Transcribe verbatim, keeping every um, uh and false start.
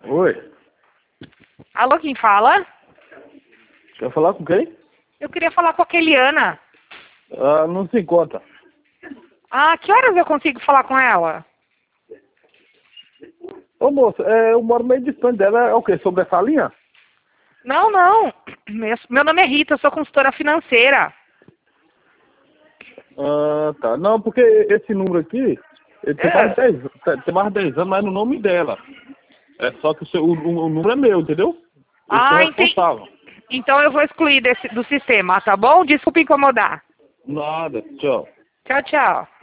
Oi, Alô, quem fala? quer falar com quem? Eu queria falar com a Keliana. Ah, não se encontra. Ah, que horas eu consigo falar com ela? Ô moça, é, eu moro meio distante dela, é o quê? Sobre essa linha? Não, não. Meu meu nome é Rita, eu sou consultora financeira. Ah, tá. Não, porque esse número aqui, ele tem mais de É. dez, tem mais de dez anos, mas é no nome dela. É só que o, seu, o, o- o número é meu, entendeu? Eu sou Ah, entendi. responsável. Então eu vou excluir desse, do sistema, tá bom? Desculpa incomodar. Nada, tchau. Tchau, tchau.